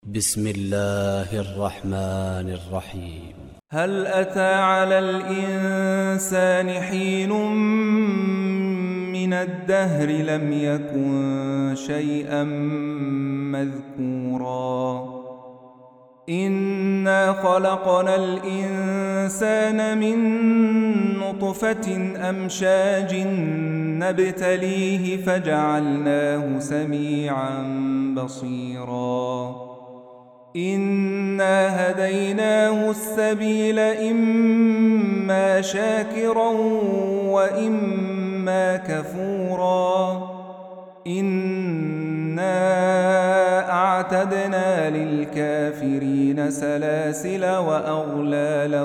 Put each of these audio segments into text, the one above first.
بسم الله الرحمن الرحيم. هل أتى على الإنسان حين من الدهر لم يكن شيئا مذكورا إنا خلقنا الإنسان من نطفة أمشاج نبتليه فجعلناه سميعا بصيرا إنا هديناه السبيل إما شاكرا وإما كفورا إنا أعتدنا للكافرين سلاسل وأغلالا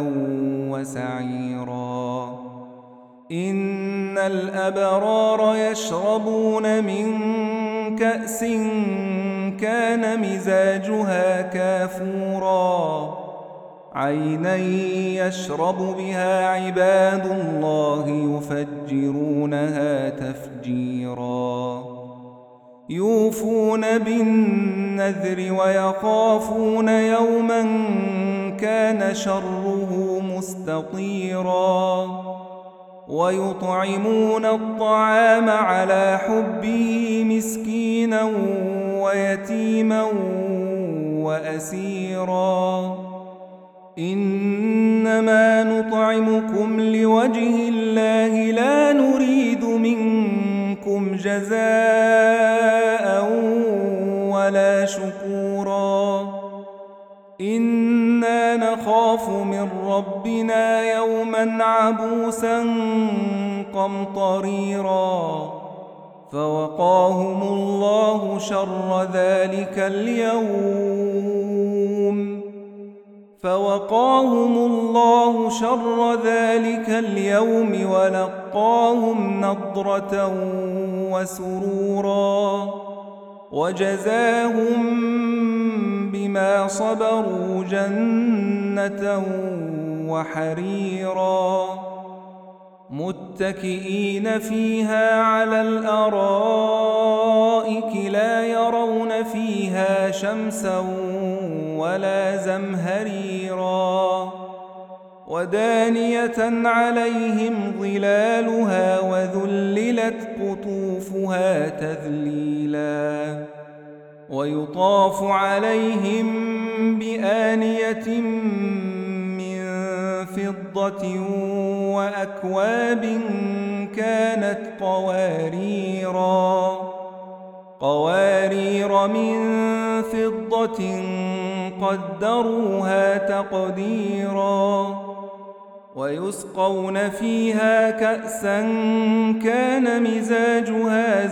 وسعيرا إن الأبرار يشربون من كأس كان مزاجها كافورا عينا يشرب بها عباد الله يفجرونها تفجيرا يوفون بالنذر ويخافون يوما كان شره مستطيرا ويطعمون الطعام على حبه مسكينا ويتيما وأسيرا إنما نطعمكم لوجه الله لا نريد منكم جزاء ولا شكورا إنا نخاف من ربنا يوما عبوسا قمطريرا فوقاهم الله شر ذلك اليوم ولقاهم نضرة وسرورا وجزاهم بما صبروا جنة وحريرا متكئين فيها على الأرائك لا يرون فيها شمسا ولا زمهريرا ودانية عليهم ظلالها وذللت قطوفها تذليلا ويطاف عليهم بآنية من فضة وأكواب كانت قوارير من فضة قدروها تقديرا ويسقون فيها كأسا كان مزاجها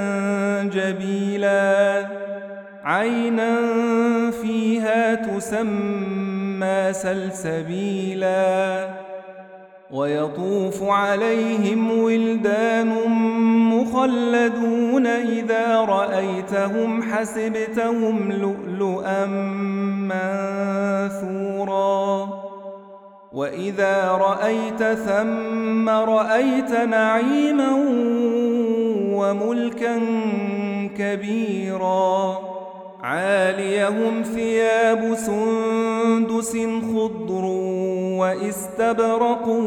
زنجبيلا عينا فيها تسمى سلسبيلا ويطوف عليهم ولدان مخلدون إذا رأيتهم حسبتهم لؤلؤا منثورا وإذا رأيت ثم رأيت نعيما وملكا كبيرا عاليهم ثياب سندس خضر واستبرق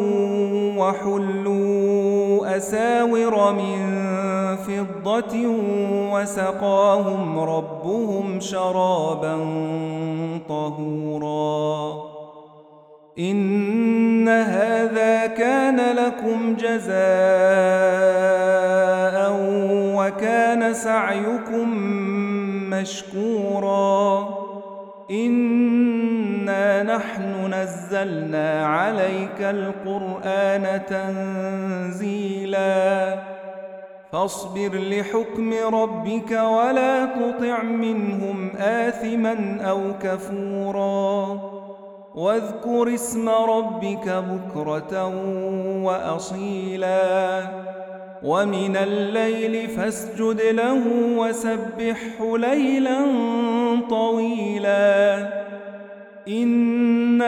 وحلوا أساور من فضة وسقاهم ربهم شرابا طهورا إن هذا كان لكم جزاء وكان سعيكم مشكورا إنا نحن نزلنا عليك القرآن تنزيلا فاصبر لحكم ربك ولا تطع منهم آثما أو كفورا واذكر اسم ربك بكرة وأصيلا ومن الليل فاسجد له وسبحه ليلا طويلا إن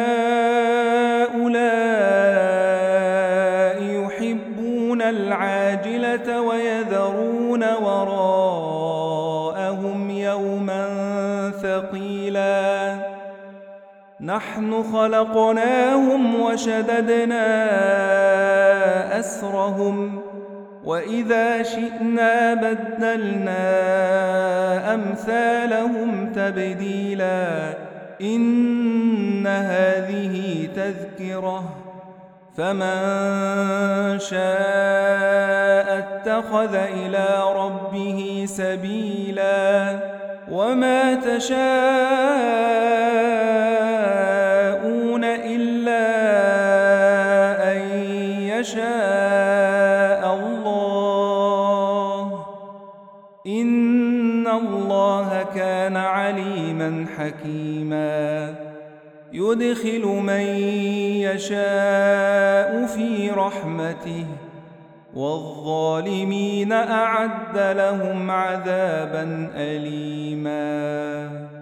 هؤلاء يحبون العاجلة ويذرون وراءهم يوما ثقيلا سبيلا نحن خلقناهم وشددنا أسرهم وإذا شئنا بدلنا أمثالهم تبديلا إن هذه تذكرة فمن شاء اتخذ إلى ربه سبيلا وما تشاءون إلا أن يشاء الله إن الله كان عليما حكيما يدخل من يشاء في رحمته والظالمين أعد لهم عذابا أليما